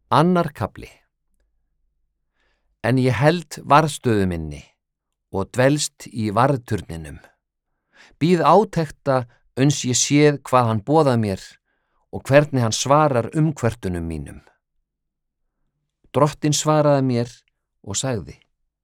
Annar kafli. En ég held varðstöðu minni og dvelst í varðturninum. Bíð átekta uns ég séð hvað hann boðað mér og hvernig hann svarar umkvörtunum mínum. Drottinn svaraði mér og sagði: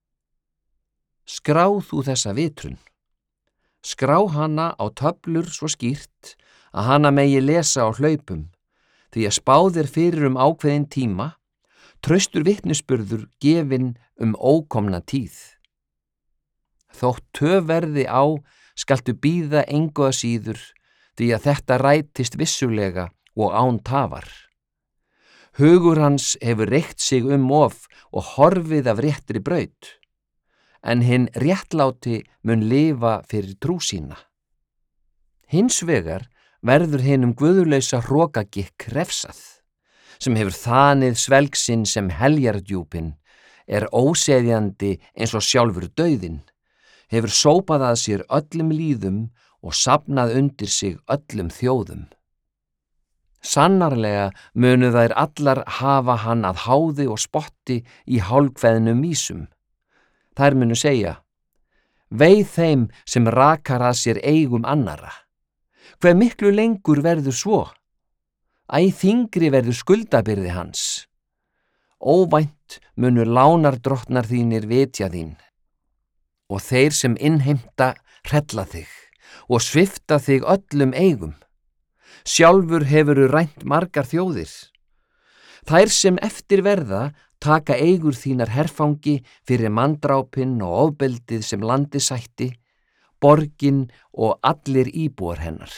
Skrá þú þessa vitrun. Skrá hana á töflur svo skýrt að hana megi lesa á hlaupum, því að spáð er fyrir ákveðin tíma, traustur vitnisburður gefinn ókomna tíð. Þótt töf verði á, skaltu bíða engu að síður, því að þetta rætist vissulega og án tafar. Hugur hans hefur reykt sig of og horfið af réttri braut, en hinn réttláti mun lifa fyrir trú sína. Hins vegar verður hinum guðulausa hrokagikk refsað, sem hefur þanið svelg sinn sem heljardjúpin, óseðjandi eins og sjálfur dauðinn, hefur sópað að sér öllum líðum og safnað undir sig öllum þjóðum. Sannarlega munu þær allar hafa hann að háði og spotti í hálfkveðnum vísum. Þær munu segja: Vei þeim sem rakar að sér eigum annara. Hve miklu lengur verður svo? Æ þyngri verður skuldabyrði hans. Óvænt munu lánardrottnar þínir vitja þín, og þeir sem innheimta hrella þig og svipta þig öllum eigum. Sjálfur hefurðu rænt margar þjóðir. Þær sem eftir verða taka eigur þínar herfangi fyrir manndrápin og ofbeldið sem landi sætti, borgin og allir íbúar hennar.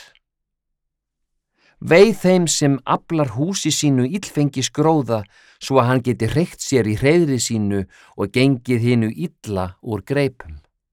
Vei þeim sem aflar húsi sínu illfengi skróða, svo að hann geti hreykt sér í hreiðri sínu og gengið hinu illa úr greipum.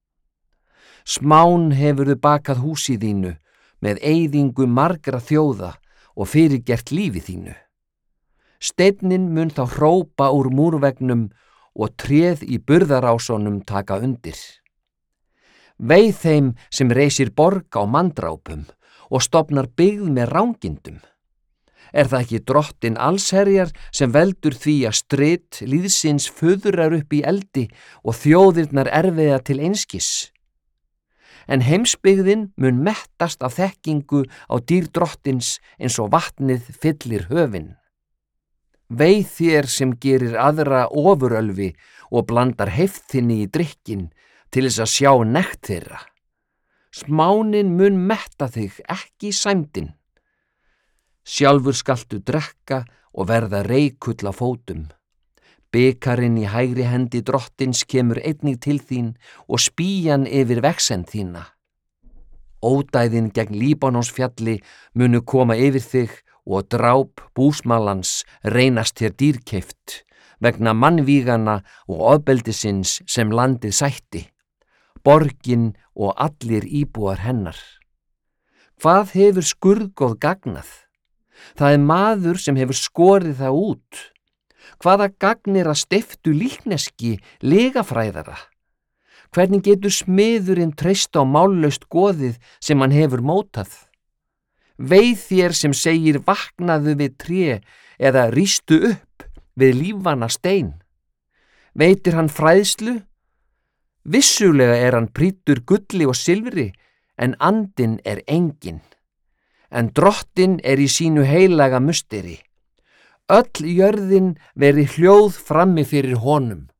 Smán hefurðu bakað húsi þínu með eyðingu margra þjóða og fyrirgert lífi þínu. Steinninn mun þá hrópa úr múrvegnum og tréð í burðarásunum taka undir. Vei þeim sem reisir borg á manndrápum og stofnar byggð með rangindum. Það ekki Drottinn allsherjar sem veldur því að strit líðsins fuðrar upp í eldi og þjóðirnar erfiða til einskis? En heimsbyggðin mun mettast af þekkingu á dýr Drottins eins og vatnið fyllir höfin. Vei þér sem gerir aðra ofurölvi og blandar heiftþinni í drykkin til þess að sjá nekt þeirra. Smánin mun metta þig, ekki sæmdin. Sjálfur skaltu drekka og verða reikull á fótum. Bikarinn í hægri hendi Drottins kemur einnig til þín og spýjan yfir vegsemd þína. Ódæðin gegn Líbanonsfjalli munu koma yfir þig og dráp búsmalans reynast þér dýrkeypt vegna mannvígana og ofbeldisins sem landið sætti, borgin og allir íbúar hennar. Hvað hefur skurðgoð gagnað? Það maður sem hefur skorið það út. Hvaða gagnir að steyptu líkneski lygafræðara? Hvernig getur smiðurinn treyst á mállaust goðið sem hann hefur mótað? Vei þér sem segir vaknaðu við tré eða rístu upp við lífvana stein. Veitir hann fræðslu? Vissulega hann prýddur gulli og silfri, en andinn enginn. En Drottinn í sínu heilaga musteri. Öll jörðin veri hljóð frammi fyrir honum.